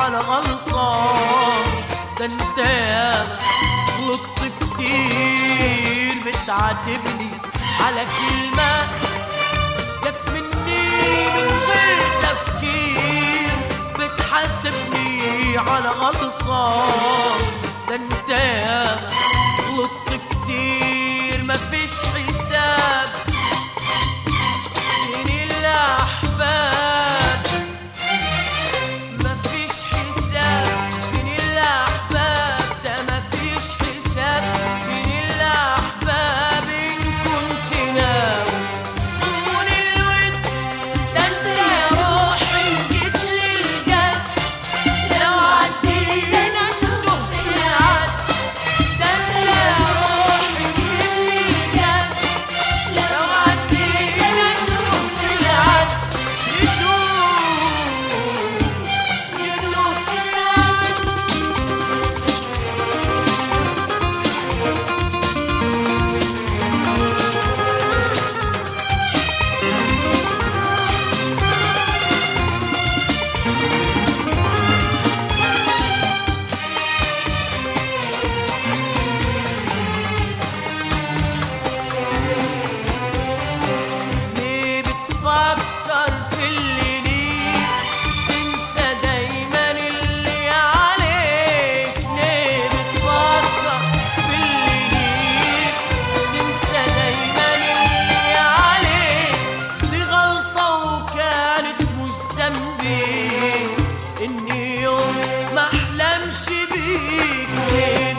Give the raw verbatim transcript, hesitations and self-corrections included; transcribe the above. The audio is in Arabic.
على غلطة. ده انت ياما غلطت كتير، بتعاتبني على كلمة جت مني من غير تفكير، بتحاسبني على غلطة. ده انت ياما غلطت كتير، مفيش حساب بين الأحباب، مفيش حساب بين الأحباب، ده مفيش حساب بين الأحباب. إن كنت ناوي صون الود، ده انت يا روحي جيت للجد. لو عدينا تهت العد، ده انت يا روحي جيت للجد. لو عدينا تهت العد، يدوب يدوب العد. ليه بتفكر في اللي ليك، تنسى دايما اللي عليك؟ ليه بتفكر في اللي ليك، تنسى دايما اللي عليك؟ دي غلطة وكانت مش ذنبي، إني يوم ما أحلمش بيك. ليه